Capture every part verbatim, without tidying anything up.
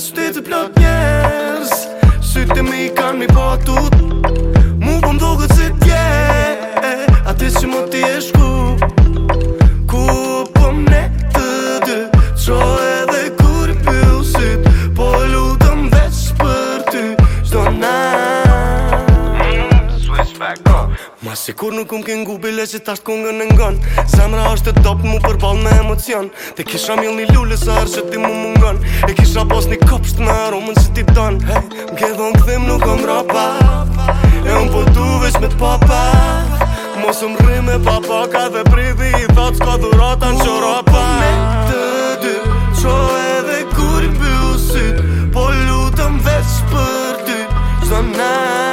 shtetë plot njerës, sytë e mi kanë mi pa tut. Mu po m'doket si t'je, ati që mu t'i e shku. Ku po m'ne të dy, qo edhe kur i pyll syt, po lutëm veç për ty, qdo na. Ma sikur nuk um ke ngu bile që tasht kungën e ngon. Zemra është e top mu përball me emocion. Te kisha mill një lullë sa herë që ti mu mungon. E kisha pos një kopsht me aromën që ti don. Hey, m'ke dhon këthim nuk om rapa, e un po du veç me t'papa. Mos um rri me papa ka dhe privi i thot s'ka dhurata në qorapa. Me të dy, qo edhe kur i mbyll syt, po lutëm veç për ty, qdo na.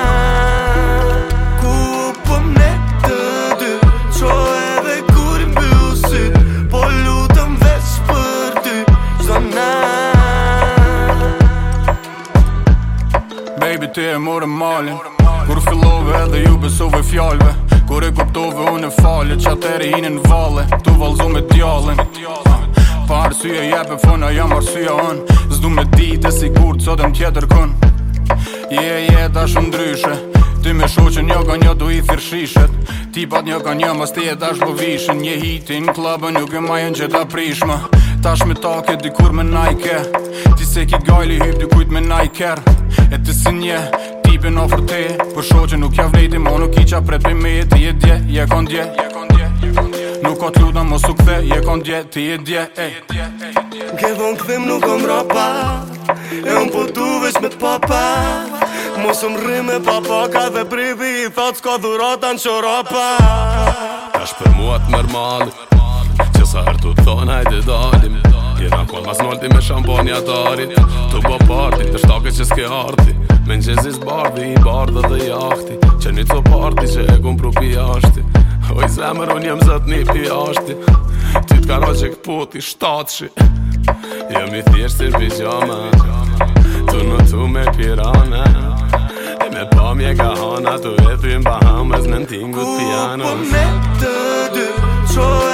Baby ti e more malin, kur fillove edhe ju besove fjallve. Kur e kuptove unë e falje, që atëri hinin valle, tu valzo me djallin. Pa arsye jepe fona jam arsyeja ën, s'du me dit e sigur të sot e m'tjetër kën. Je jeta shumë ndryshe, ty me shoqen një ka një du i thirë shishet. Ti pat një ka një mas ti e tash po vishen. Një hiti në klubën nuk e majen që ta prishma. Tash me take dikur me najke, ti se ki gajli hyp dikujt me najker. E ti si nje, tipin ofër te, për shoqen nuk ja vlejti, mo nuk i qa pret për me. Ti e dje, je kon dje, nuk ka t'luta mos u kthe, je kon dje, ti e dje, ej. Ke dhon këthim nuk om rapa, e un po du veç me t'papa. Mos um rri me papa ka dhe privi i thot s'ka dhurata në qorapa. Tash për mua t'mërmali, që sa herë tu t'thon hajde dalim. Jena kol mas nolti me shampanja tarit, tu bo parti, të shtake që s'ke arti. Me n'gjezis bardi, i bardë dhe jahti, që një co parti që e kum pru pijashti. Oj zemër unë jem zët një pijashti, ty t'ka ra që këputi shtatëshi. Jemi thjesht si pijama, tu në tu me pirana. E me pamje ka hana, tu e thym Bahamas në n'tingut piano. Ku po me të dy, qo